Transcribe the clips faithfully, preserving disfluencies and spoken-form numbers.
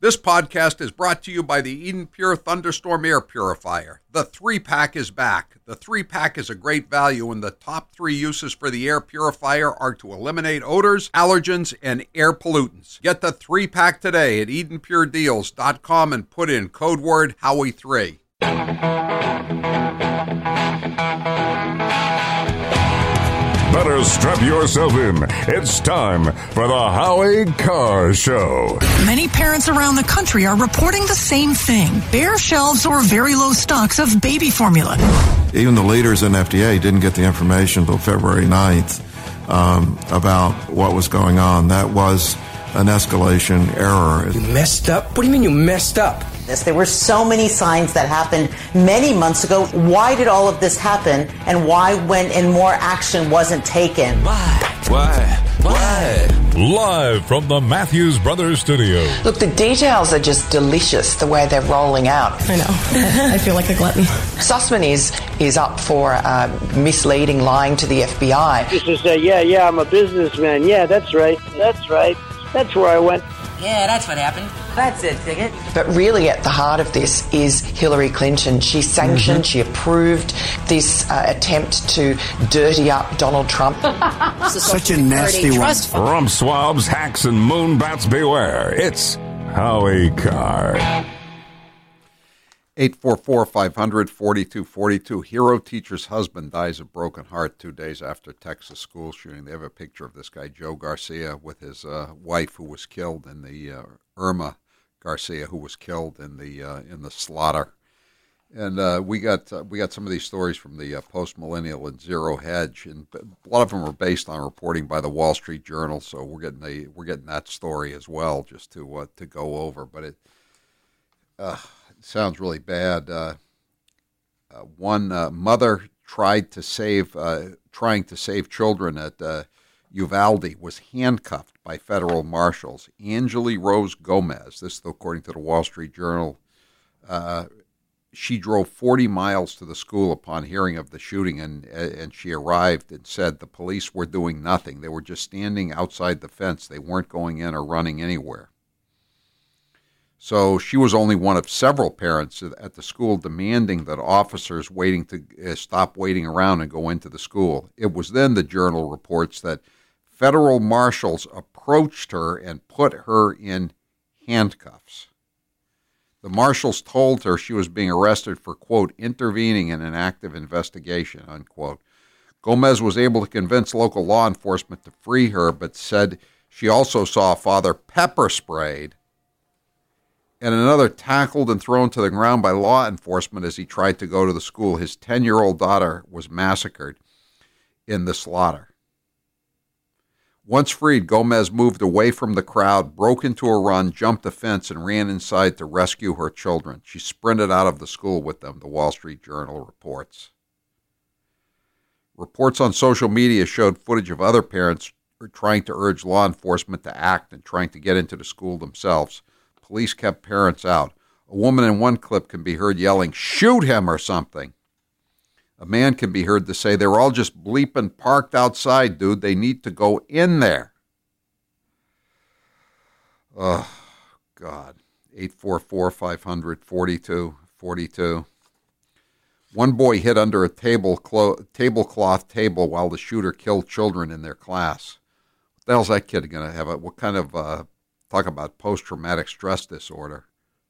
This podcast is brought to you by the Eden Pure Thunderstorm Air Purifier. The three-pack is back. The three-pack is a great value, and the top three uses for the air purifier are to eliminate odors, allergens, and air pollutants. Get the three-pack today at eden pure deals dot com and put in code word Howie three. Better strap yourself in. It's time for the Howie Carr Show. Many parents around the country are reporting the same thing. Bare shelves or very low stocks of baby formula. Even the leaders in F D A didn't get the information until February ninth um, about what was going on. That was an escalation error. You messed up? What do you mean you messed up? There were so many signs that happened many months ago. Why did all of this happen? And why, when and more action wasn't taken? Why? Why? Why? Live from the Matthews Brothers studio. Look, the details are just delicious, the way they're rolling out. I know. I feel like a glutton. Sussman is, is up for uh, misleading, lying to the F B I. Just to say, yeah, yeah, I'm a businessman. Yeah, that's right. That's right. That's where I went. Yeah, that's what happened. That's it, Ticket. But really at the heart of this is Hillary Clinton. She sanctioned, mm-hmm. she approved this uh, attempt to dirty up Donald Trump. Such a nasty one. Rump swabs, hacks, and moonbats beware. It's Howie Carr. eight four four, five hundred, forty-two forty-two. Hero teacher's husband dies of broken heart two days after Texas school shooting. They have a picture of this guy, Joe Garcia, with his uh, wife who was killed in the uh, Irma Garcia, who was killed in the uh, in the slaughter. And uh, we got uh, we got some of these stories from the uh, Post Millennial and Zero Hedge, and a lot of them are based on reporting by the Wall Street Journal. So we're getting the we're getting that story as well, just to uh, to go over. But it. Uh, Sounds really bad. Uh, uh, one uh, mother tried to save, uh, trying to save children at uh, Uvalde was handcuffed by federal marshals. Angeli Rose Gomez, this is according to the Wall Street Journal, uh, she drove forty miles to the school upon hearing of the shooting, and and she arrived and said the police were doing nothing. They were just standing outside the fence. They weren't going in or running anywhere. So she was only one of several parents at the school demanding that officers waiting to uh, stop waiting around and go into the school. It was then, the Journal reports, that federal marshals approached her and put her in handcuffs. The marshals told her she was being arrested for, quote, intervening in an active investigation, unquote. Gomez was able to convince local law enforcement to free her, but said she also saw a father pepper sprayed and another tackled and thrown to the ground by law enforcement as he tried to go to the school. His ten-year-old daughter was massacred in the slaughter. Once freed, Gomez moved away from the crowd, broke into a run, jumped a fence, and ran inside to rescue her children. She sprinted out of the school with them, the Wall Street Journal reports. Reports on social media showed footage of other parents trying to urge law enforcement to act and trying to get into the school themselves. Police kept parents out. A woman in one clip can be heard yelling, "Shoot him," or something. A man can be heard to say, "They're all just bleeping parked outside, dude. They need to go in there." Oh, God. eight four four, five hundred, forty-two forty-two. One boy hid under a table clo- tablecloth table while the shooter killed children in their class. What the hell's that kid going to have? A, what kind of... Uh, Talk about post-traumatic stress disorder.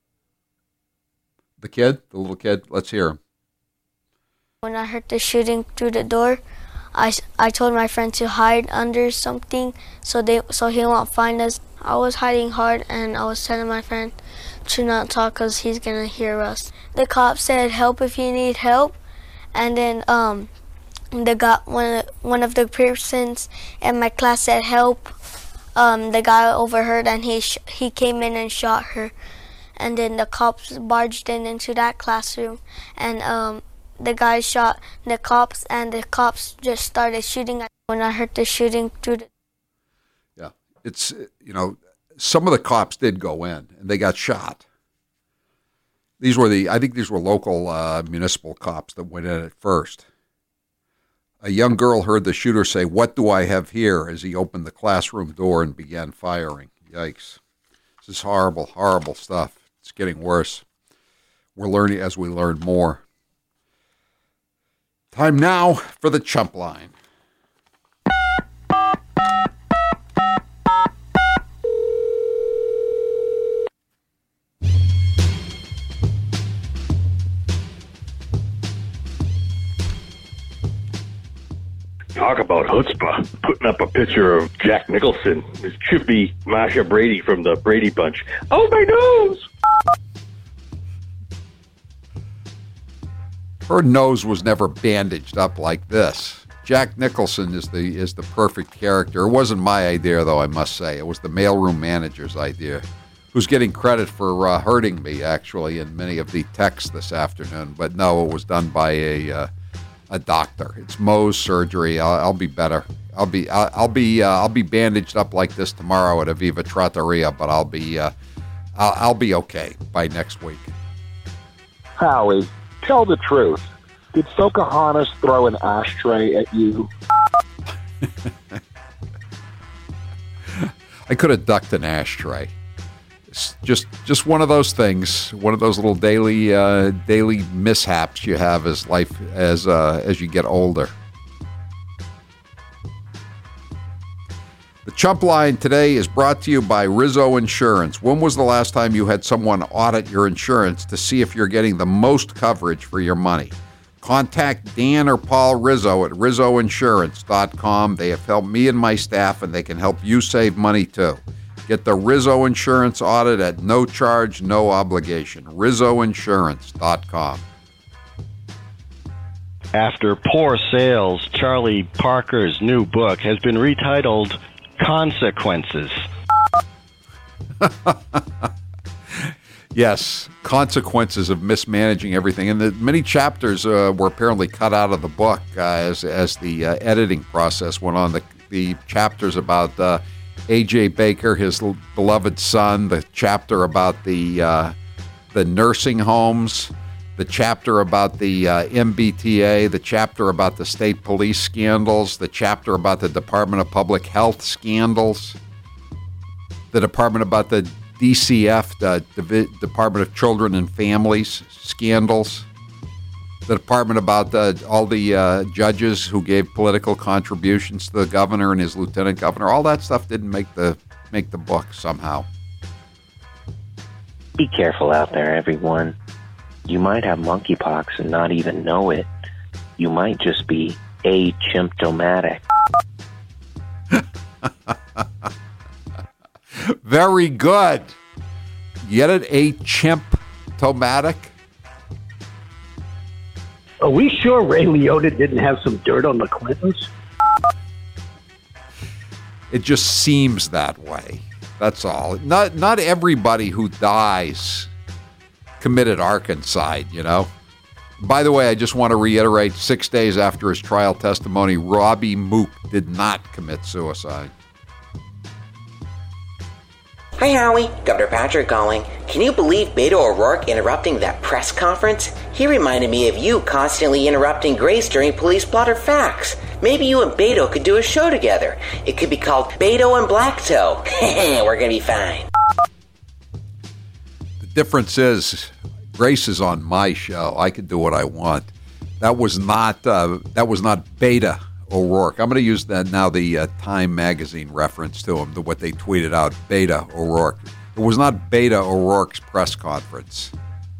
The kid, the little kid, let's hear him. When I heard the shooting through the door, I, I told my friend to hide under something so they so he won't find us. I was hiding hard, and I was telling my friend to not talk because he's going to hear us. The cop said, "Help if you need help." And then um, the got one, one of the persons in my class said, "Help." Um, the guy overheard, and he sh- he came in and shot her, and then the cops barged in into that classroom, and um, the guy shot the cops, and the cops just started shooting. When I heard the shooting through the... Yeah, it's, you know, some of the cops did go in, and they got shot. These were the, I think these were local uh, municipal cops that went in at first. A young girl heard the shooter say, "What do I have here?" as he opened the classroom door and began firing. Yikes. This is horrible, horrible stuff. It's getting worse. We're learning as we learn more. Time now for the Chump Line. Talk about chutzpah. Putting up a picture of Jack Nicholson. It should be Masha Brady from the Brady Bunch. Oh, my nose! Her nose was never bandaged up like this. Jack Nicholson is the is the perfect character. It wasn't my idea, though, I must say. It was the mailroom manager's idea, who's getting credit for uh, hurting me, actually, in many of the texts this afternoon. But no, it was done by a... Uh, A doctor. It's Moe's surgery. I'll, I'll be better. I'll be. I'll, I'll be. Uh, I'll be bandaged up like this tomorrow at Aviva Trattoria, but I'll be. Uh, I'll, I'll be okay by next week. Howie, tell the truth. Did Pocahontas throw an ashtray at you? I could have ducked an ashtray. It's just, just one of those things. One of those little daily, uh, daily mishaps you have as life as uh, as you get older. The Chump Line today is brought to you by Rizzo Insurance. When was the last time you had someone audit your insurance to see if you're getting the most coverage for your money? Contact Dan or Paul Rizzo at rizzo insurance dot com. They have helped me and my staff, and they can help you save money too. Get the Rizzo Insurance audit at no charge, no obligation. rizzo insurance dot com. After poor sales, Charlie Parker's new book has been retitled Consequences. Yes, consequences of mismanaging everything. And the many chapters uh, were apparently cut out of the book uh, as, as the uh, editing process went on. The, the chapters about... Uh, A J Baker, his beloved son, the chapter about the uh, the nursing homes, the chapter about the uh, M B T A, the chapter about the state police scandals, the chapter about the Department of Public Health scandals, the department about the D C F, the Divi- Department of Children and Families scandals, the department about the, all the uh, judges who gave political contributions to the governor and his lieutenant governor. All that stuff didn't make the make the book somehow. Be careful out there, everyone. You might have monkeypox and not even know it. You might just be asymptomatic. Very good. Get it? Asymptomatic? Are we sure Ray Liotta didn't have some dirt on the Clintons? It just seems that way. That's all. Not not everybody who dies committed arkancide, you know? By the way, I just want to reiterate, six days after his trial testimony, Robbie Mook did not commit suicide. Hi, Howie. Governor Patrick calling. Can you believe Beto O'Rourke interrupting that press conference? He reminded me of you constantly interrupting Grace during police blotter facts. Maybe you and Beto could do a show together. It could be called Beto and Blacktoe. We're going to be fine. The difference is, Grace is on my show. I can do what I want. That was not, uh, that was not Beta O'Rourke. I'm going to use that now, the uh, Time magazine reference to him, to what they tweeted out, Beta O'Rourke. It was not Beta O'Rourke's press conference.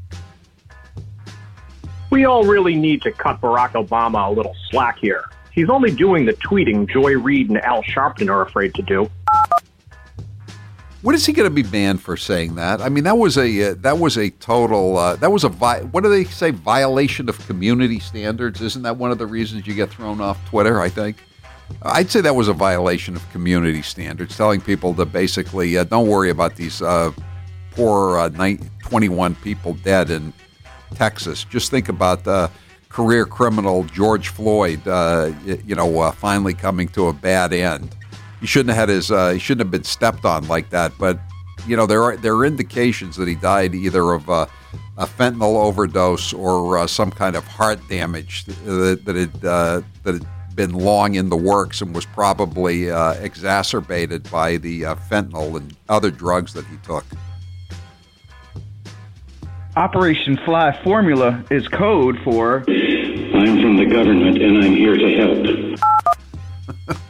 We all really need to cut Barack Obama a little slack here. He's only doing the tweeting Joy Reid and Al Sharpton are afraid to do. What is he going to be banned for saying that? I mean, that was a uh, that was a total uh, that was a vi- what do they say, violation of community standards? Isn't that one of the reasons you get thrown off Twitter? I think I'd say that was a violation of community standards, telling people to basically uh, don't worry about these uh, poor uh, twenty-one people dead in Texas. Just think about the career criminal George Floyd, uh, you know, uh, finally coming to a bad end. He shouldn't have had his. Uh, he shouldn't have been stepped on like that. But you know, there are there are indications that he died either of uh, a fentanyl overdose or uh, some kind of heart damage that, that had uh, that had been long in the works and was probably uh, exacerbated by the uh, fentanyl and other drugs that he took. Operation Fly Formula is code for... I'm from the government, and I'm here to help.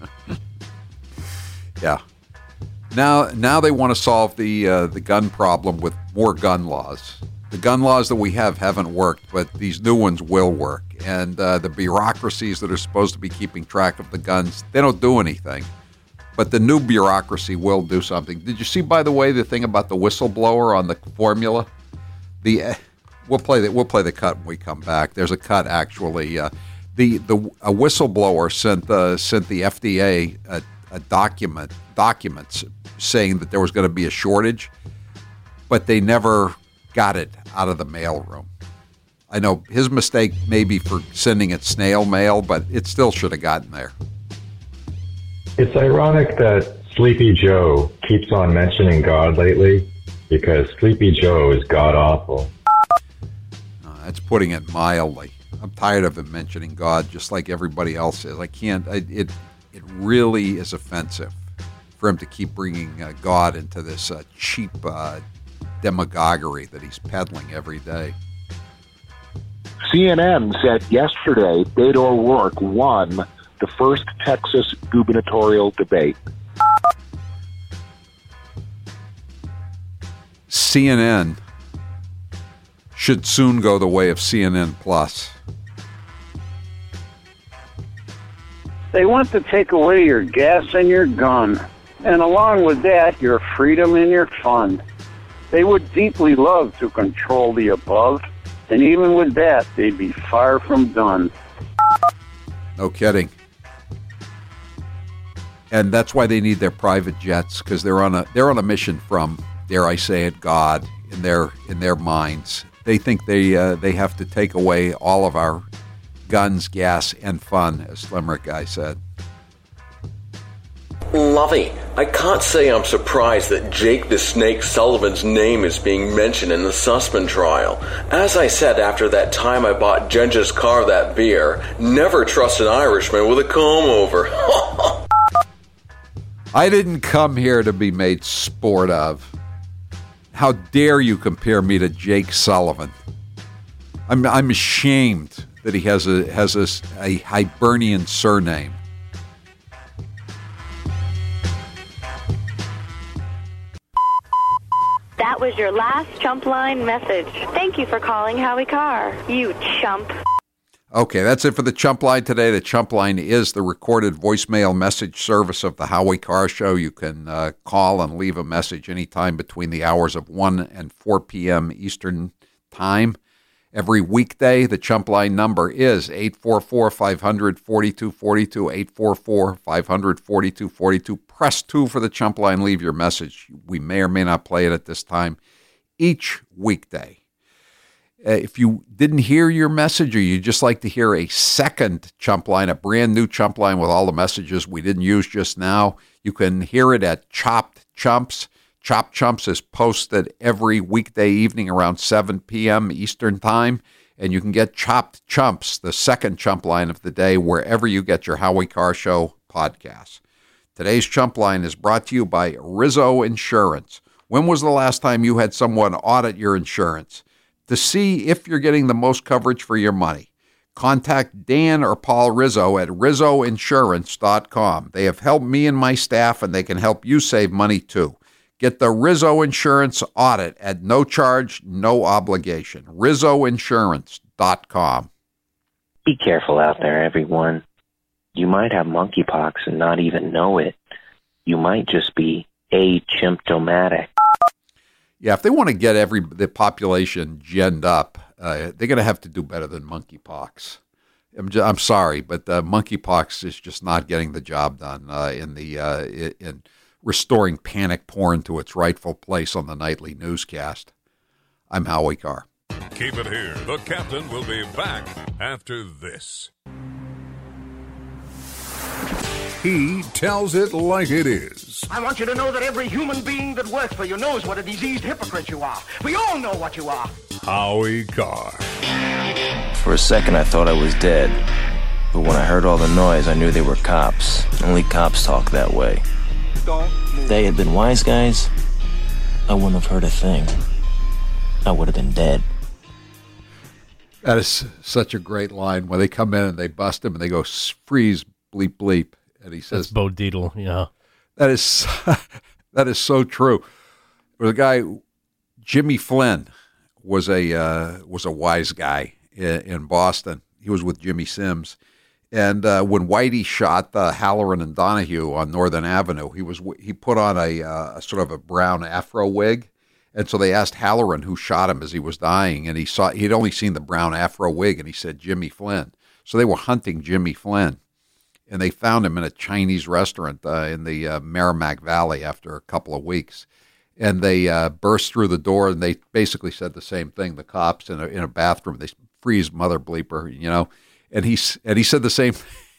Yeah. Now, now they want to solve the uh, the gun problem with more gun laws. The gun laws that we have haven't worked, but these new ones will work. And uh, the bureaucracies that are supposed to be keeping track of the guns, they don't do anything. But the new bureaucracy will do something. Did you see, by the way, the thing about the whistleblower on the formula? The uh, we'll play the we'll play the cut when we come back. There's a cut actually. Uh, the the a whistleblower sent the sent the F D A a, a document documents saying that there was going to be a shortage, but they never got it out of the mailroom. I know his mistake may be for sending it snail mail, but it still should have gotten there. It's ironic that Sleepy Joe keeps on mentioning God lately, because Sleepy Joe is god-awful. Uh, that's putting it mildly. I'm tired of him mentioning God, just like everybody else is. I can't, I, it it really is offensive for him to keep bringing uh, God into this uh, cheap uh, demagoguery that he's peddling every day. C N N said yesterday Beto O'Rourke won the first Texas gubernatorial debate. C N N should soon go the way of C N N Plus. They want to take away your gas and your gun, and along with that, your freedom and your fun. They would deeply love to control the above, and even with that, they'd be far from done. No kidding. And that's why they need their private jets, because they're on a they're on a mission from, dare I say it, God in their in their minds. They think they uh, they have to take away all of our guns, gas, and fun, as Limerick Guy said. Lovey, I can't say I'm surprised that Jake the Snake Sullivan's name is being mentioned in the Sussman trial. As I said after that time I bought Genghis Khan that beer, never trust an Irishman with a comb-over. I didn't come here to be made sport of. How dare you compare me to Jake Sullivan? I'm I'm ashamed that he has a has a, a Hibernian surname. That was your last chump line message. Thank you for calling Howie Carr, you chump. Okay, that's it for the Chump Line today. The Chump Line is the recorded voicemail message service of the Howie Carr Show. You can uh, call and leave a message anytime between the hours of one and four p.m. Eastern Time. Every weekday, the Chump Line number is eight four four, five hundred, forty-two forty-two, eight four four, five hundred, forty-two forty-two. Press two for the Chump Line. Leave your message. We may or may not play it at this time each weekday. Uh, if you didn't hear your message, or you just like to hear a second Chump Line, a brand new Chump Line with all the messages we didn't use just now, you can hear it at Chopped Chumps. Chopped Chumps is posted every weekday evening around seven p.m. Eastern Time, and you can get Chopped Chumps, the second Chump Line of the day, wherever you get your Howie Carr Show podcasts. Today's Chump Line is brought to you by Rizzo Insurance. When was the last time you had someone audit your insurance to see if you're getting the most coverage for your money? Contact Dan or Paul Rizzo at rizzo insurance dot com. They have helped me and my staff, and they can help you save money too. Get the Rizzo Insurance audit at no charge, no obligation. rizzo insurance dot com. Be careful out there, everyone. You might have monkeypox and not even know it. You might just be asymptomatic. Yeah, if they want to get every the population ginned up, uh, they're going to have to do better than monkeypox. I'm, just, I'm sorry, but uh, monkeypox is just not getting the job done uh, in the uh, in restoring panic porn to its rightful place on the nightly newscast. I'm Howie Carr. Keep it here. The captain will be back after this. He tells it like it is. I want you to know that every human being that works for you knows what a diseased hypocrite you are. We all know what you are. Howie Carr. For a second, I thought I was dead. But when I heard all the noise, I knew they were cops. Only cops talk that way. If they had been wise guys, I wouldn't have heard a thing. I would have been dead. That is such a great line when they come in and they bust him and they go, freeze, bleep, bleep. And he says, That's Bo Dietl, yeah. That is, that is so true. There was a guy, Jimmy Flynn, was a uh, was a wise guy in, in Boston. He was with Jimmy Sims. And uh, when Whitey shot uh, Halloran and Donahue on Northern Avenue, he was he put on a, uh, a sort of a brown afro wig. And so they asked Halloran who shot him as he was dying, and he saw he'd only seen the brown afro wig, and he said Jimmy Flynn. So they were hunting Jimmy Flynn, and they found him in a Chinese restaurant uh, in the uh, Merrimack Valley after a couple of weeks. And they uh, burst through the door, and they basically said the same thing. The cops in a in a bathroom, they freeze mother bleeper, you know. And he and he said the same.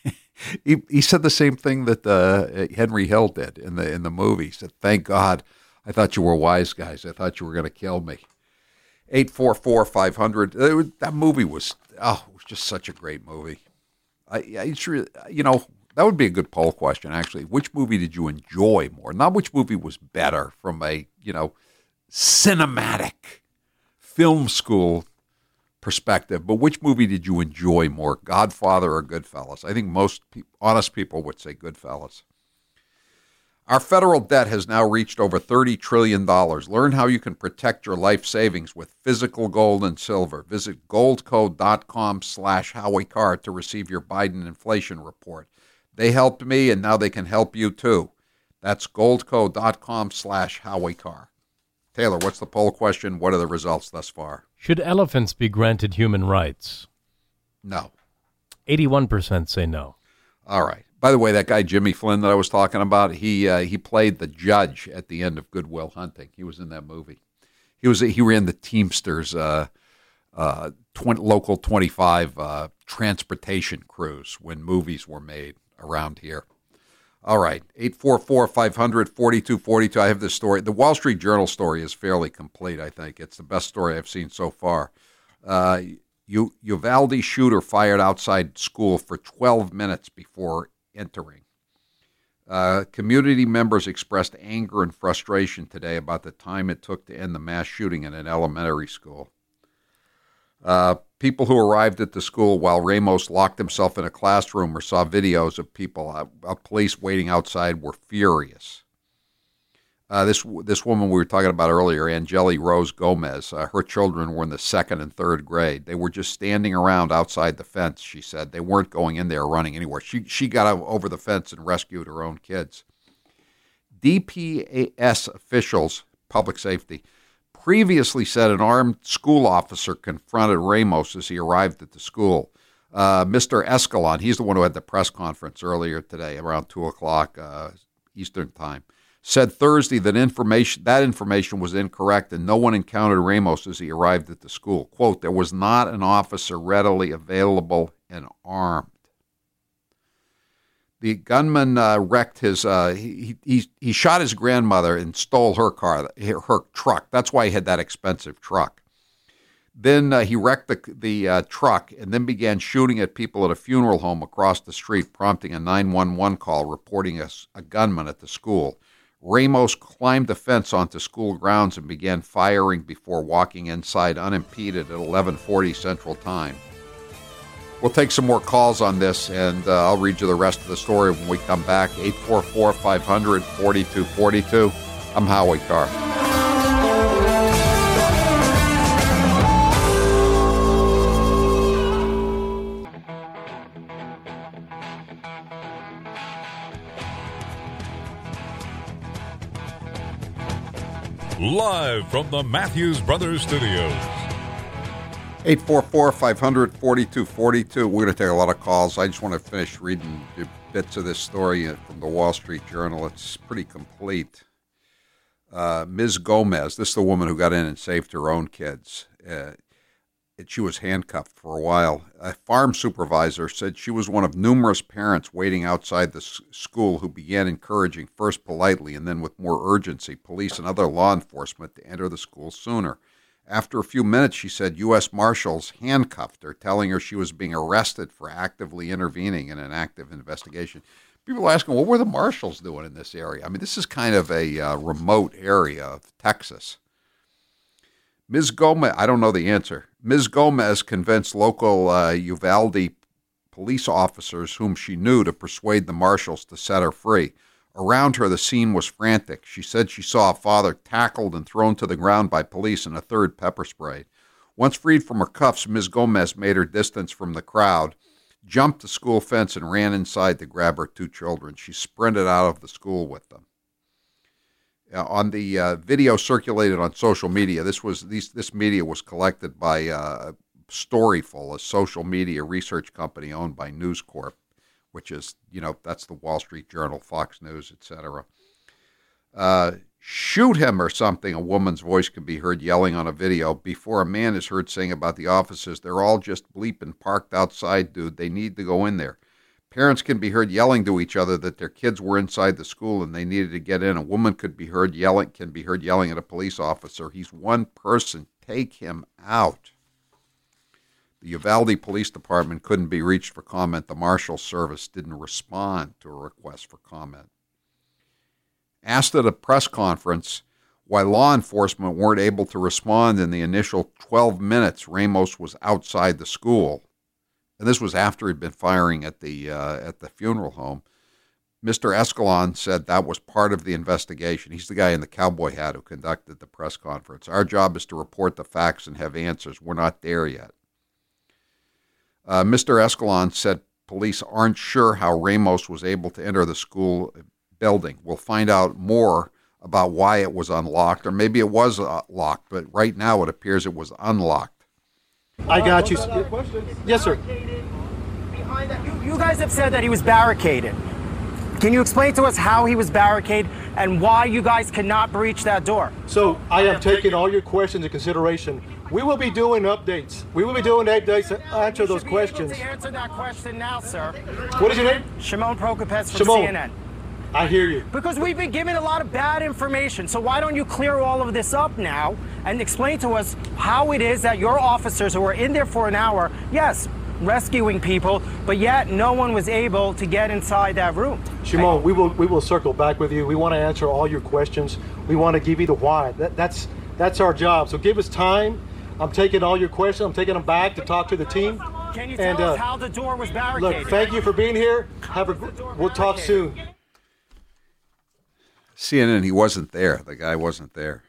he he said the same thing that uh, Henry Hill did in the in the movie. He said, "Thank God. I thought you were wise guys. I thought you were going to kill me." eight four four, five hundred. That movie was, oh, it was just such a great movie. I, I sure, you know, that would be a good poll question, actually. Which movie did you enjoy more? Not which movie was better from a, you know, cinematic film school perspective, but which movie did you enjoy more, Godfather or Goodfellas? I think most pe- honest people would say Goodfellas. Our federal debt has now reached over thirty trillion dollars. Learn how you can protect your life savings with physical gold and silver. Visit goldco.com slash Howie Carr to receive your Biden inflation report. They helped me, and now they can help you too. That's goldco.com slash Howie Carr. Taylor, what's the poll question? What are the results thus far? Should elephants be granted human rights? No. eighty-one percent say no. All right. By the way, that guy Jimmy Flynn that I was talking about, he uh, he played the judge at the end of Good Will Hunting. He was in that movie. He was he ran the Teamsters uh, uh, twenty, local twenty-five uh, transportation crews when movies were made around here. All right, eight four four, five hundred, forty-two forty-two. I have this story. The Wall Street Journal story is fairly complete, I think. It's the best story I've seen so far. Uh, U- Uvalde shooter fired outside school for twelve minutes before entering. Uh, community members expressed anger and frustration today about the time it took to end the mass shooting in an elementary school. Uh, people who arrived at the school while Ramos locked himself in a classroom or saw videos of people, uh, of police waiting outside, were furious. Uh, this this woman we were talking about earlier, Angeli Rose Gomez, uh, her children were in the second and third grade. They were just standing around outside the fence, she said. They weren't going in there or running anywhere. She, she got over the fence and rescued her own kids. D P S officials, public safety, previously said an armed school officer confronted Ramos as he arrived at the school. Uh, Mister Escalon, he's the one who had the press conference earlier today around two o'clock uh, Eastern time, said Thursday that information that information was incorrect and no one encountered Ramos as he arrived at the school. Quote, there was not an officer readily available and armed. The gunman uh, wrecked his, uh, he, he he shot his grandmother and stole her car, her, her truck. That's why he had that expensive truck. Then uh, he wrecked the, the uh, truck and then began shooting at people at a funeral home across the street, prompting a nine one one call reporting a, a gunman at the school. Ramos climbed the fence onto school grounds and began firing before walking inside unimpeded at eleven forty Central Time. We'll take some more calls on this, and uh, I'll read you the rest of the story when we come back. eight four four, five hundred, forty-two forty-two. I'm Howie Carr. Live from the Matthews Brothers Studios. eight four four, five hundred, forty-two forty-two. We're going to take a lot of calls. I just want to finish reading bits of this story from the Wall Street Journal. It's pretty complete. Uh, Miz Gomez, this is the woman who got in and saved her own kids. Uh, it, she was handcuffed for a while. A farm supervisor said she was one of numerous parents waiting outside the s- school who began encouraging, first politely and then with more urgency, police and other law enforcement to enter the school sooner. After a few minutes, she said U S Marshals handcuffed her, telling her she was being arrested for actively intervening in an active investigation. People are asking, what were the Marshals doing in this area? I mean, this is kind of a uh, remote area of Texas. Miz Gomez, I don't know the answer. Miz Gomez convinced local uh, Uvalde police officers whom she knew to persuade the marshals to set her free. Around her, the scene was frantic. She said she saw a father tackled and thrown to the ground by police and a third pepper sprayed. Once freed from her cuffs, Miz Gomez made her distance from the crowd, jumped the school fence, and ran inside to grab her two children. She sprinted out of the school with them. Uh, on the uh, video circulated on social media, this was these, this media was collected by uh, Storyful, a social media research company owned by News Corp, which is, you know, that's the Wall Street Journal, Fox News, et cetera. Uh, shoot him or something, a woman's voice can be heard yelling on a video before a man is heard saying about the officers, they're all just bleeping parked outside, dude. They need to go in there. Parents can be heard yelling to each other that their kids were inside the school and they needed to get in. A woman could be heard yelling, can be heard yelling at a police officer. He's one person. Take him out. The Uvalde Police Department couldn't be reached for comment. The Marshal Service didn't respond to a request for comment. Asked at a press conference why law enforcement weren't able to respond in the initial twelve minutes Ramos was outside the school, and this was after he'd been firing at the uh, at the funeral home, Mister Escalon said that was part of the investigation. He's the guy in the cowboy hat who conducted the press conference. Our job is to report the facts and have answers. We're not there yet. Uh, Mister Escalon said police aren't sure how Ramos was able to enter the school building. We'll find out more about why it was unlocked, or maybe it was uh, locked, but right now it appears it was unlocked. I got you. Yes, sir. You guys have said that he was barricaded. Can you explain to us how he was barricaded and why you guys cannot breach that door? So I have taken all your questions into consideration. We will be doing updates. We will be doing updates to answer those questions. To answer that question now, sir. What is your name? Shimon Prokopets from Shimon. C N N. I hear you. Because we've been given a lot of bad information. So why don't you clear all of this up now and explain to us how it is that your officers who were in there for an hour, yes, rescuing people, but yet no one was able to get inside that room. Shimon, we will we will circle back with you. We want to answer all your questions. We want to give you the why. That, that's that's our job. So give us time. I'm taking all your questions. I'm taking them back to talk to the team. Can you tell and, us uh, how the door was barricaded? Look, thank you for being here. Have a. We'll talk soon. C N N, he wasn't there. The guy wasn't there.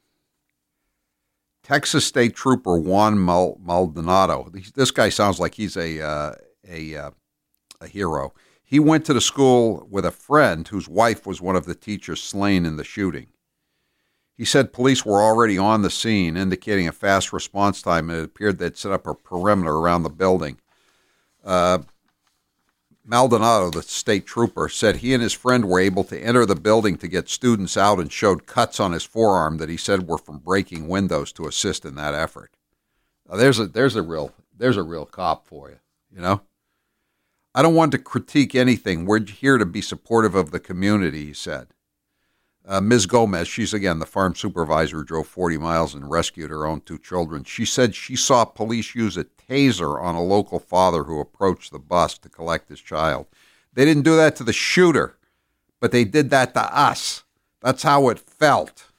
Texas State Trooper Juan Mal- Maldonado. This guy sounds like he's a uh, a uh, a hero. He went to the school with a friend whose wife was one of the teachers slain in the shooting. He said police were already on the scene, indicating a fast response time, and it appeared they'd set up a perimeter around the building. Uh, Maldonado, the state trooper, said he and his friend were able to enter the building to get students out and showed cuts on his forearm that he said were from breaking windows to assist in that effort. Now, there's a there's a real there's a real cop for you, you know. I don't want to critique anything. We're here to be supportive of the community, he said. Uh, Miz Gomez, she's again the farm supervisor who drove forty miles and rescued her own two children. She said she saw police use a taser on a local father who approached the bus to collect his child. They didn't do that to the shooter, but they did that to us. That's how it felt.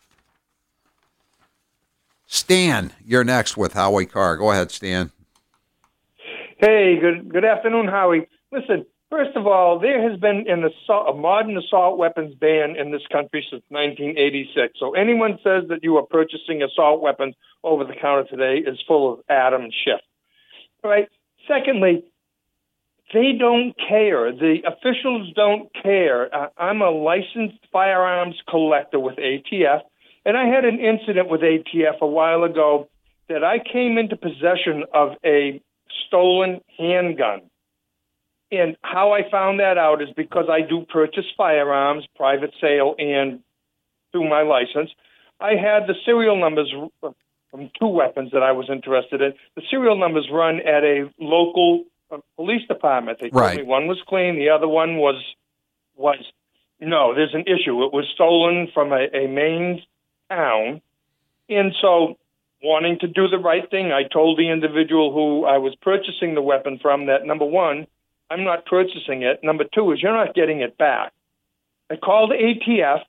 Stan, you're next with Howie Carr. Go ahead, Stan. Hey, good good afternoon, Howie. Listen, first of all, there has been an assault, a modern assault weapons ban in this country since nineteen eighty-six. So anyone says that you are purchasing assault weapons over the counter today is full of Adam Schiff. All right. Secondly, they don't care. The officials don't care. Uh, I'm a licensed firearms collector with A T F, and I had an incident with A T F a while ago that I came into possession of a stolen handgun. And how I found that out is because I do purchase firearms, private sale, and through my license. I had the serial numbers from two weapons that I was interested in. The serial numbers run at a local uh, police department. They told Right. me one was clean, the other one was, was no, there's an issue. It was stolen from a, a main town. And so, wanting to do the right thing, I told the individual who I was purchasing the weapon from that, number one, I'm not purchasing it. Number two is you're not getting it back. I called A T F.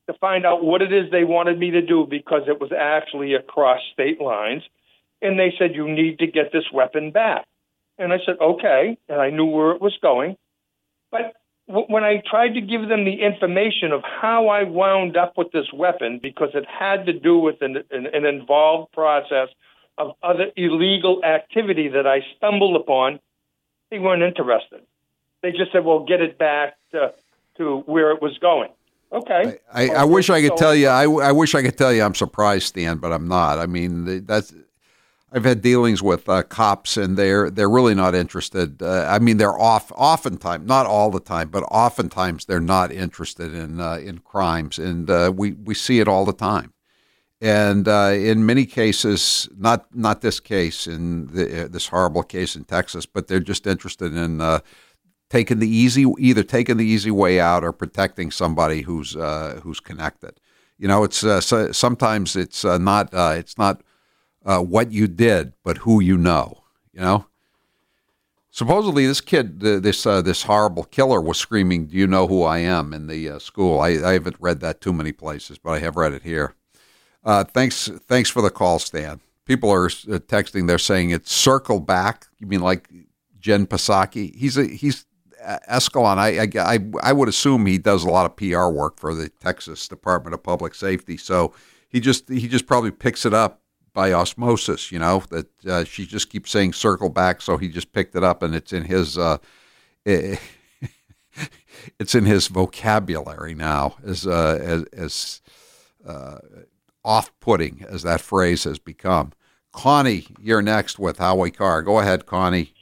to find out what it is they wanted me to do because it was actually across state lines. And they said, you need to get this weapon back. And I said, okay. And I knew where it was going. But w- when I tried to give them the information of how I wound up with this weapon, because it had to do with an, an, an involved process of other illegal activity that I stumbled upon, they weren't interested. They just said, well, get it back to, to where it was going. Okay. I, I, I wish I could tell you, I, I wish I could tell you I'm surprised, Stan, but I'm not. I mean, that's... I've had dealings with uh, cops, and they're they're really not interested. Uh, I mean, they're off oftentimes, not all the time, but oftentimes they're not interested in uh, in crimes, and uh, we we see it all the time. And uh, in many cases, not not this case, in the, uh, this horrible case in Texas, but they're just interested in uh, taking the easy, either taking the easy way out or protecting somebody who's uh, who's connected. You know, it's uh, so, sometimes it's uh, not uh, it's not. Uh, what you did, but who you know, you know? Supposedly this kid, uh, this uh, this horrible killer was screaming, do you know who I am, in the uh, school. I, I haven't read that too many places, but I have read it here. Uh, thanks thanks for the call, Stan. People are uh, texting, they're saying it's circle back. You mean like Jen Psaki? He's a, he's uh, Escalon. I, I, I, I would assume he does a lot of P R work for the Texas Department of Public Safety, so he just he just probably picks it up by osmosis, you know, that uh, she just keeps saying circle back, so he just picked it up, and it's in his uh, it's in his vocabulary now, as uh, as, as uh, off-putting as that phrase has become. Connie, you're next with Howie Carr. Go ahead, Connie.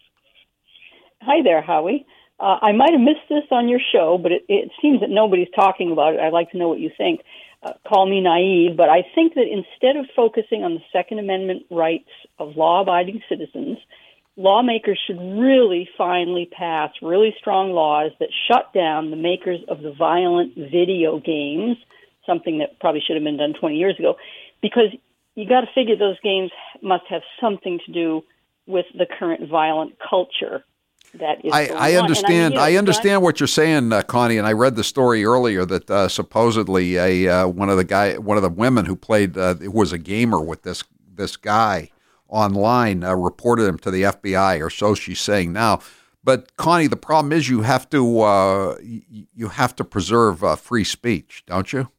Hi there, Howie. Uh, I might have missed this on your show, but it, it seems that nobody's talking about it. I'd like to know what you think. Uh, call me naive, but I think that instead of focusing on the Second Amendment rights of law-abiding citizens, lawmakers should really finally pass really strong laws that shut down the makers of the violent video games, something that probably should have been done twenty years ago, because you got to figure those games must have something to do with the current violent culture. That is I, I understand. I, mean, you know, I understand what you're saying, uh, Connie. And I read the story earlier that uh, supposedly a uh, one of the guy, one of the women who played, uh, who was a gamer with this this guy online, uh, reported him to the F B I, or so she's saying now. But Connie, the problem is you have to uh, you have to preserve uh, free speech, don't you?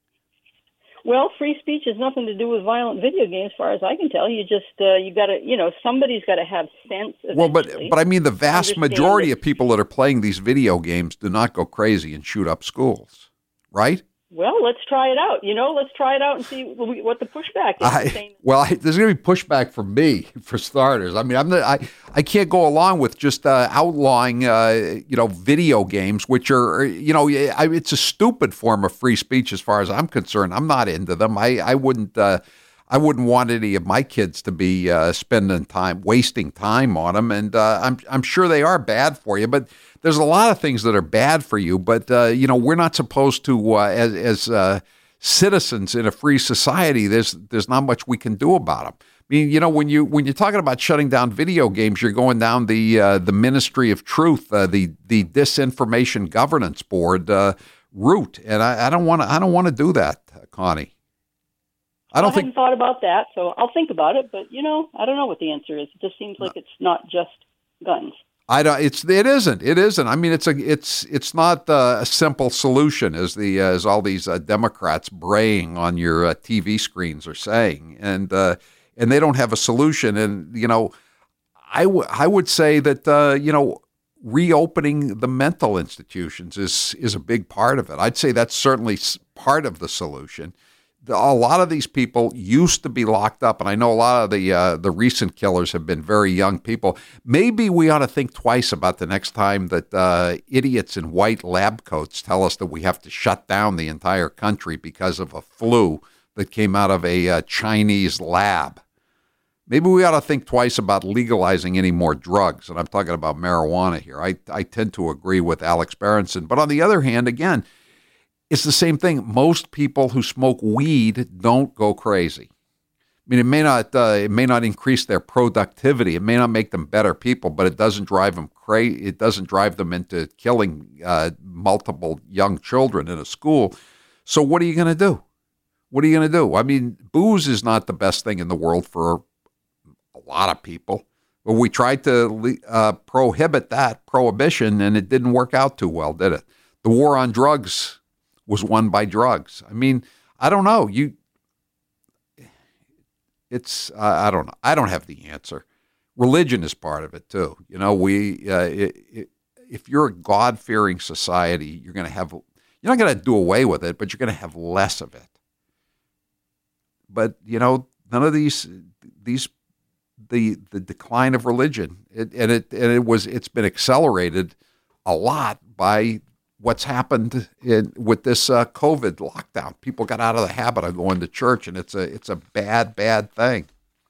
Well, free speech has nothing to do with violent video games, as far as I can tell. You just, uh, you got to, you know, somebody's got to have sense. Well, but but I mean, the vast majority of people that are playing these video games do not go crazy and shoot up schools, right? Well, let's try it out. You know, let's try it out and see what the pushback is. I, well, I, there's going to be pushback from me, for starters. I mean, I'm the, I I can't go along with just uh, outlawing, uh, you know, video games, which are, you know, I, it's a stupid form of free speech as far as I'm concerned. I'm not into them. I I wouldn't uh, I wouldn't want any of my kids to be uh, spending time, wasting time on them. And uh, I'm I'm sure they are bad for you, but there's a lot of things that are bad for you, but, uh, you know, we're not supposed to, uh, as, as uh, citizens in a free society, there's there's not much we can do about them. I mean, you know, when, you, when you're talking about shutting down video games, you're going down the uh, the Ministry of Truth, uh, the the Disinformation Governance Board uh, route, and I, I don't want to I don't want to do that, Connie. I don't I think hadn't thought about that, so I'll think about it, but, you know, I don't know what the answer is. It just seems like it's not just guns. I don't. It's it isn't. It isn't. I mean, it's a. It's it's not uh, a simple solution, as the uh, as all these uh, Democrats braying on your uh, T V screens are saying, and uh, and they don't have a solution. And you know, I w- I would say that uh, you know, reopening the mental institutions is is a big part of it. I'd say that's certainly part of the solution. A lot of these people used to be locked up, and I know a lot of the uh, the recent killers have been very young people. Maybe we ought to think twice about the next time that uh, idiots in white lab coats tell us that we have to shut down the entire country because of a flu that came out of a uh, Chinese lab. Maybe we ought to think twice about legalizing any more drugs, and I'm talking about marijuana here. I, I tend to agree with Alex Berenson, but on the other hand, again, it's the same thing. Most people who smoke weed don't go crazy. I mean, it may not uh, it may not increase their productivity. It may not make them better people, but it doesn't drive them crazy. It doesn't drive them into killing uh, multiple young children in a school. So what are you going to do? What are you going to do? I mean, booze is not the best thing in the world for a lot of people. But we tried to uh, prohibit that prohibition, and it didn't work out too well, did it? The war on drugs was won by drugs. I mean, I don't know. You, it's uh, I don't know. I don't have the answer. Religion is part of it too. You know, we uh, it, it, if you're a God-fearing society, you're going to have. You're not going to do away with it, but you're going to have less of it. But you know, none of these these. the the decline of religion, it, and it and it was it's been accelerated a lot by what's happened in, with this uh, COVID lockdown. People got out of the habit of going to church, and it's a it's a bad bad thing.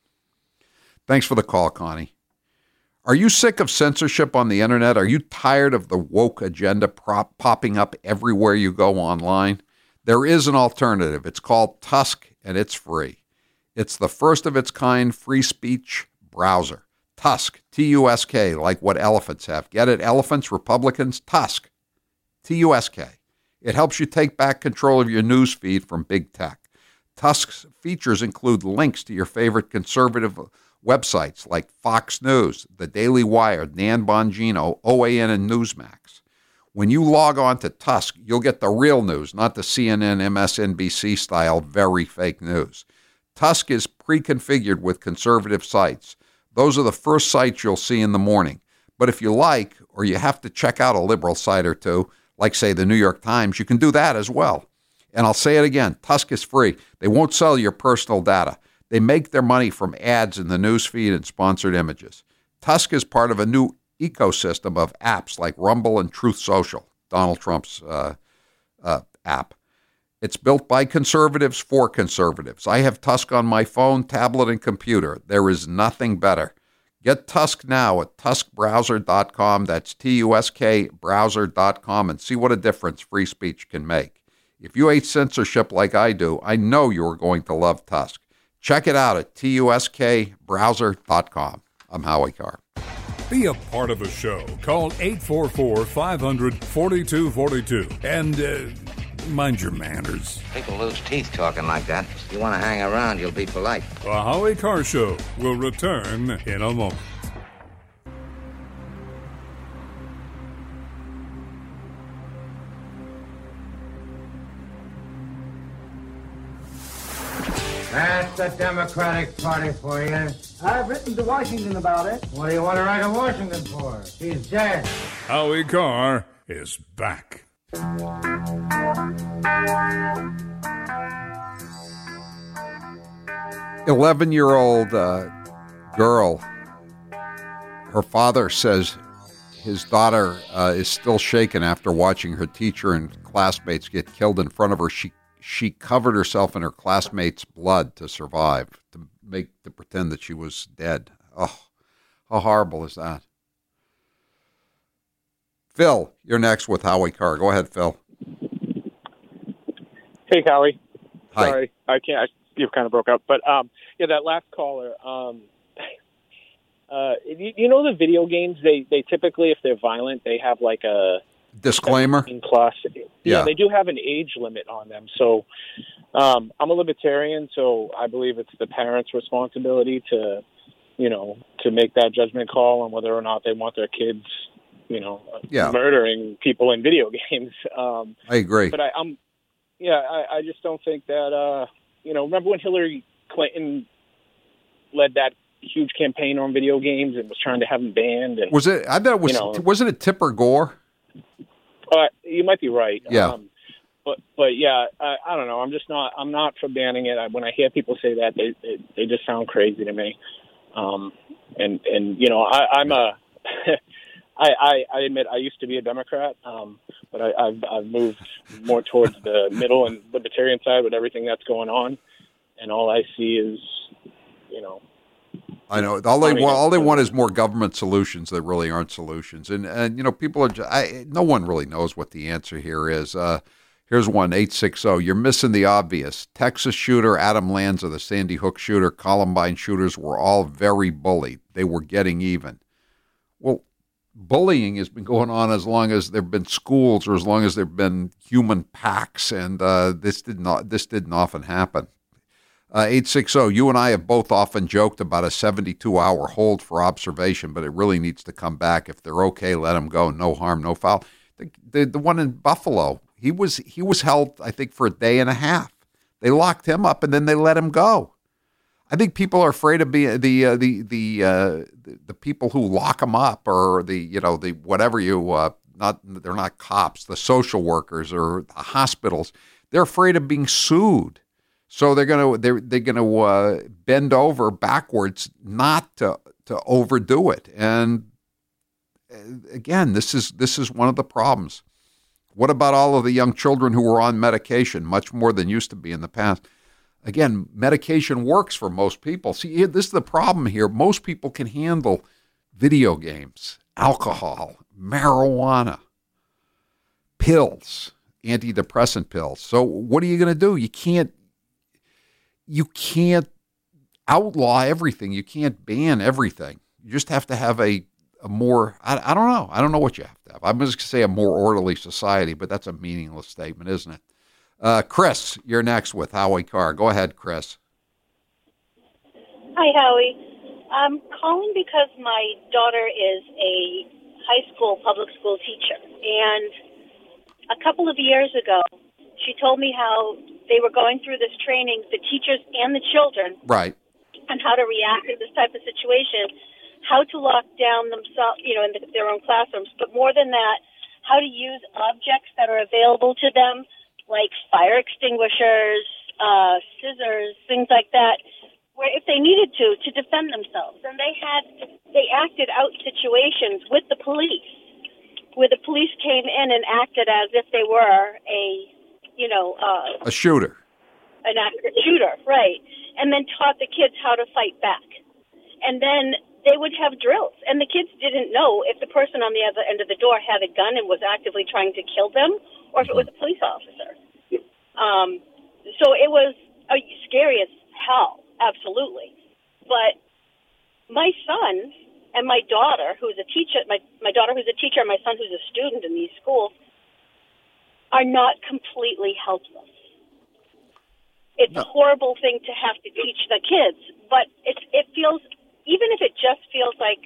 Thanks for the call, Connie. Are you sick of censorship on the internet? Are you tired of the woke agenda prop, popping up everywhere you go online? There is an alternative. It's called Tusk, and it's free. It's the first of its kind free speech browser. Tusk, T U S K, like what elephants have. Get it? Elephants, Republicans, Tusk, T U S K. It helps you take back control of your news feed from big tech. Tusk's features include links to your favorite conservative websites like Fox News, The Daily Wire, Nan Bongino, O A N, and Newsmax. When you log on to Tusk, you'll get the real news, not the C N N, M S N B C style very fake news. Tusk is pre-configured with conservative sites. Those are the first sites you'll see in the morning. But if you like, or you have to check out a liberal site or two, like, say, the New York Times, you can do that as well. And I'll say it again, Tusk is free. They won't sell your personal data. They make their money from ads in the newsfeed and sponsored images. Tusk is part of a new ecosystem of apps like Rumble and Truth Social, Donald Trump's uh, uh, app. It's built by conservatives for conservatives. I have Tusk on my phone, tablet, and computer. There is nothing better. Get Tusk now at tusk browser dot com. That's T U S K browser dot com, and see what a difference free speech can make. If you hate censorship like I do, I know you are going to love Tusk. Check it out at T U S K browser dot com. I'm Howie Carr. Be a part of the show. Call eight four four, five hundred, forty-two forty-two. And uh, mind your manners. People lose teeth talking like that. If you want to hang around, you'll be polite. The Howie Carr Show will return in a moment. That's the Democratic Party for you. I've written to Washington about it. What do you want to write to Washington for? He's dead. Howie Carr is back. eleven-year-old uh, girl, her father says his daughter uh, is still shaken after watching her teacher and classmates get killed in front of her. She She covered herself in her classmates' blood to survive, to make to pretend that she was dead. Oh, how horrible is that? Phil, you're next with Howie Carr. Go ahead, Phil. Hey, Howie. Hi. Sorry, I can't. I, you kind of broke up, but um, yeah, that last caller. Um, uh, you, you know, the video games. They they typically, if they're violent, they have like a disclaimer. Plus, yeah, Yeah. they do have an age limit on them. So um, I'm a libertarian, so I believe it's the parents' responsibility to, you know, to make that judgment call on whether or not they want their kids, you know, Yeah. murdering people in video games. Um, I agree. But I, I'm, yeah, I, I just don't think that, uh, you know, remember when Hillary Clinton led that huge campaign on video games and was trying to have them banned? And, Was it? I bet it was. you know, wasn't it Tipper Gore? Uh, you might be right. Yeah. Um, but but yeah, I, I don't know. I'm just not. I'm not for banning it. I, when I hear people say that, they they, they just sound crazy to me. Um, and and you know, I, I'm a. I, I I admit I used to be a Democrat, um, but I, I've I've moved more towards the middle and libertarian side with everything that's going on, and all I see is, you know. I know all they want. All they want is more government solutions that really aren't solutions. And and you know, people are. Just, I, no one really knows what the answer here is. Uh, here's one eight six zero. You're missing the obvious. Texas shooter Adam Lanza, the Sandy Hook shooter, Columbine shooters were all very bullied. They were getting even. Well, bullying has been going on as long as there have been schools or as long as there have been human packs, and uh, this did not this didn't often happen. Uh, eight six zero, you and I have both often joked about a seventy-two hour hold for observation, but it really needs to come back. If they're okay, let them go. No harm, no foul. The, the, the one in Buffalo, he was he was held, I think, for a day and a half. They locked him up, and then they let him go. I think people are afraid of being the uh, the the, uh, the the people who lock them up, or the you know the whatever you uh, not they're not cops, the social workers or the hospitals. They're afraid of being sued, so they're gonna they're they're gonna uh, bend over backwards not to to overdo it. And again, this is this is one of the problems. What about all of the young children who were on medication, much more than used to be in the past? Again, medication works for most people. See, this is the problem here. Most people can handle video games, alcohol, marijuana, pills, antidepressant pills. So what are you going to do? You can't, you can't outlaw everything. You can't ban everything. You just have to have a, a more, I, I don't know. I don't know what you have to have. I'm just going to say a more orderly society, but that's a meaningless statement, isn't it? Uh, Chris, you're next with Howie Carr. Go ahead, Chris. Hi, Howie. I'm calling because my daughter is a high school public school teacher. And a couple of years ago, she told me how they were going through this training, the teachers and the children, right, on how to react in this type of situation, how to lock down themselves, you know, in the, their own classrooms. But more than that, how to use objects that are available to them, like fire extinguishers, uh, scissors, things like that, where if they needed to, to defend themselves. And they had, they acted out situations with the police, where the police came in and acted as if they were a, you know, uh, a shooter. An accurate shooter, right. And then taught the kids how to fight back. And then they would have drills. And the kids didn't know if the person on the other end of the door had a gun and was actively trying to kill them, or if it was a police officer. Um, so it was uh, scary as hell, absolutely. But my son and my daughter, who's a teacher, my, my daughter who's a teacher and my son who's a student in these schools, are not completely helpless. It's no. a horrible thing to have to teach the kids, but it, it feels, even if it just feels like,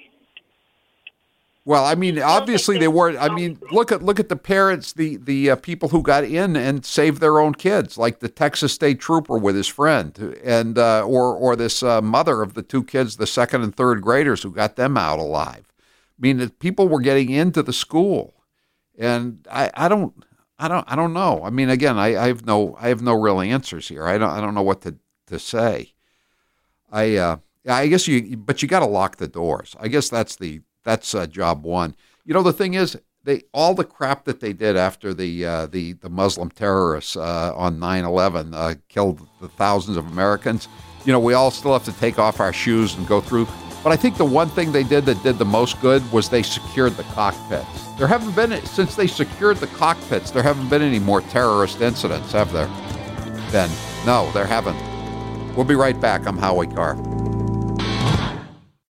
well, I mean, obviously they weren't. I mean, look at look at the parents, the the uh, people who got in and saved their own kids, like the Texas State Trooper with his friend, and uh, or or this uh, mother of the two kids, the second and third graders, who got them out alive. I mean, people were getting into the school, and I, I don't I don't I don't know. I mean, again, I, I have no I have no real answers here. I don't I don't know what to to say. I uh, I guess you, but you got to lock the doors. I guess that's the. That's uh, job one. You know, the thing is, they all the crap that they did after the uh, the, the Muslim terrorists uh, on nine eleven uh, killed the thousands of Americans. You know, we all still have to take off our shoes and go through. But I think the one thing they did that did the most good was they secured the cockpits. There haven't been, since they secured the cockpits, there haven't been any more terrorist incidents, have there? Ben, no, there haven't. We'll be right back. I'm Howie Carr.